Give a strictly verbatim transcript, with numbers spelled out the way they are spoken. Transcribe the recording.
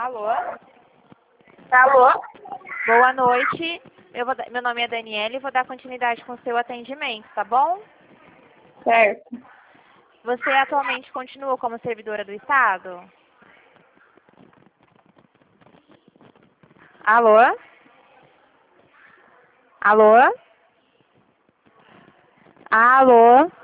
Alô? Alô? Boa noite. Eu vou, dar- meu nome é Daniela e vou dar continuidade com o seu atendimento, tá bom? Certo. Você atualmente continua como servidora do Estado? Alô? Alô? Alô?